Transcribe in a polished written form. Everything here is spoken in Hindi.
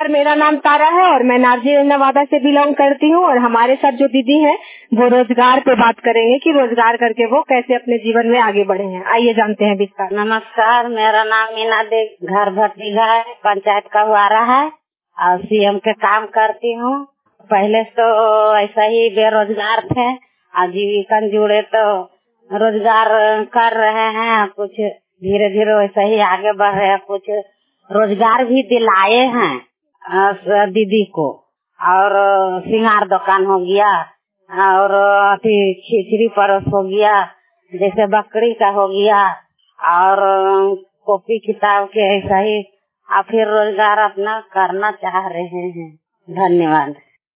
नमस्कार, मेरा नाम तारा है और मैं नारजी नवादा से बिलोंग करती हूँ। और हमारे साथ जो दीदी हैं वो रोजगार पे बात करेंगे कि रोजगार करके वो कैसे अपने जीवन में आगे बढ़े हैं। आइए जानते हैं विस्तार। नमस्कार, मेरा नाम मीना देवी, घर भतीजा है, पंचायत का हुआरा है और सीएम के काम करती हूँ। पहले तो ऐसा ही बेरोजगार थे, आजीविका जुड़े तो रोजगार कर रहे हैं, कुछ धीरे धीरे वैसा ही आगे बढ़ रहे हैं। कुछ रोजगार भी दिलाए हैं दीदी को, और सिंगार दुकान हो गया और खिचड़ी परोस हो गया, जैसे बकरी का हो गया, और कॉपी किताब के ऐसा ही फिर रोजगार अपना करना चाह रहे हैं। धन्यवाद।